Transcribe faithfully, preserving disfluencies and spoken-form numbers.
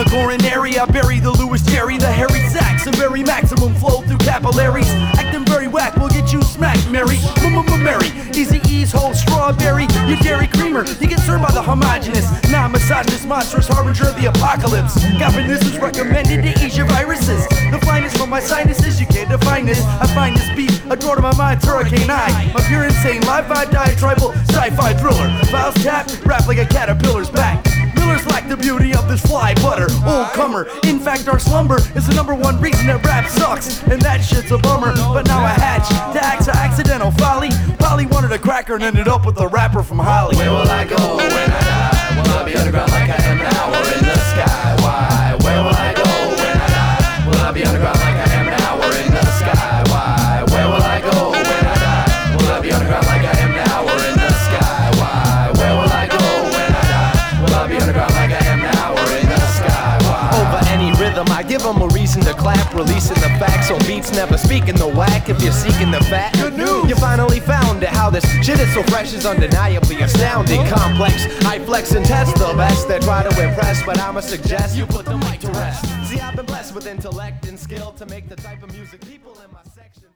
the coronary, I bury the Louis Jerry, the hairy sax, and very maximum flow through capillaries. Acting very whack will get you smacked, Mary. M-m-m-Mary, Easy E's whole strawberry. You dairy creamer, you get served by the homogenous, non-misogynist, monstrous harbinger of the apocalypse. Goblin, this is recommended to ease your viruses. The finest from my sinuses, you can't define this. I find this beat, a door to my mind's hurricane eye. My pure insane, live vibe, diatribal, sci-fi thriller. Files tapped, rap like a caterpillar's back. Millers lack the beauty of this fly butter, old comer. In fact, our slumber is the number one reason that rap sucks, and that shit's a bummer. But now I hatch to act to accidental folly. Polly wanted a cracker and ended up with a rapper from Holly. Where will I go when I die? Will I be underground like I am now, or in the sky? Why? Where will I go when I die? Will I be underground like I am now, or in the sky? Why? Where will I go when I die? Will I be underground like I am now, or in the sky? Why? Where will I go when I die? Will I be underground like I am now, or in the sky? Why? Over any rhythm, I give them a reason to clap, releasing the facts on beats, never speaking the whack. If you're seeking the fat, Good news. you finally found it. How this shit is so fresh is undeniably astounding. Complex, I flex and test the best. They try to impress, but I'ma suggest you put the mic to rest. See, I've been blessed with intellect and skill to make the type of music people in my section